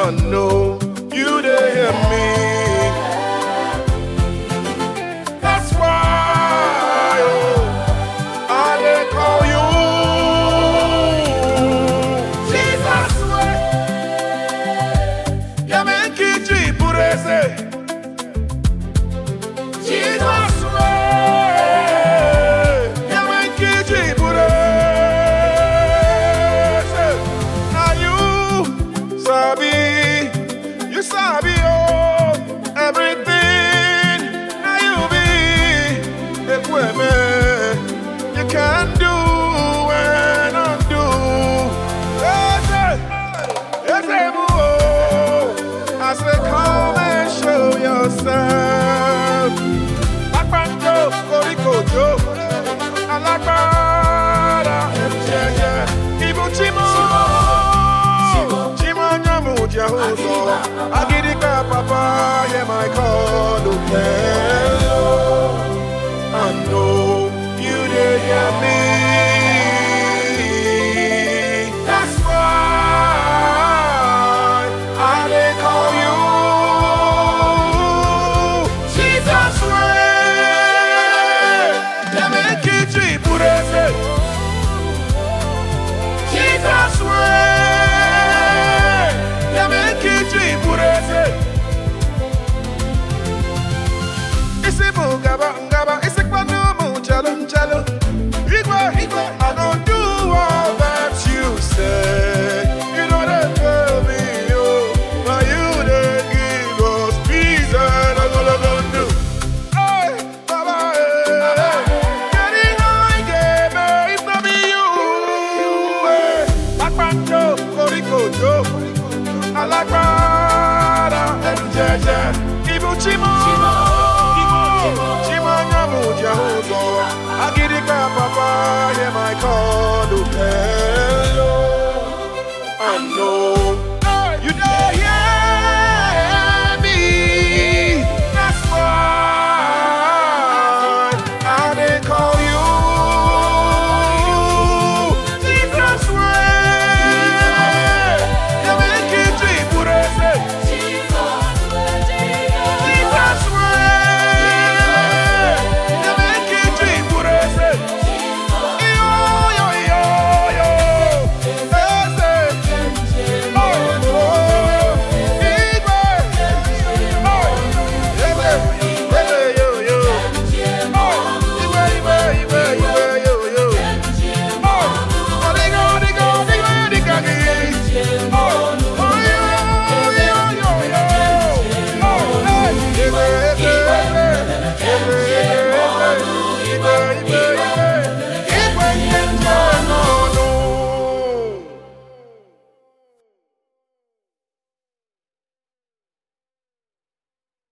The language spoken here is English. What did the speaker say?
I know you dey hear me. That's why I dey call you. Jesus way, ya me nkichi purese. Jesus way, ya me nkichi purese. Now you sabi, you sabi oh everything. Now you be equipment. You can do and undo. Yes, I say come and show yourself. Akpanjo, Korikojo, Alagbara, Ibu Chimo, Chimo Nyamu Jahuzo, Agidika Papa, yeah my call, hello. I know you did hear me. That's why I dey call you. Jesus way, ya me nkichi purese. Jesus way, ya me nkichi purese. Isimu ngaba ngaba, isikpanu mu chalo chalo. Igwe igwe, I don't do all that you say. You know that tell me oh, now you dey give us peace and all I gonna do. Hey, Baba, hey, getting high, game, if not be you. Akpanjo, Korikojo, Alagbara, Jeje, Ibu Chimo, Chimo Nyamu Jahuzo, Agidika Papa, yeah my call, hello. I know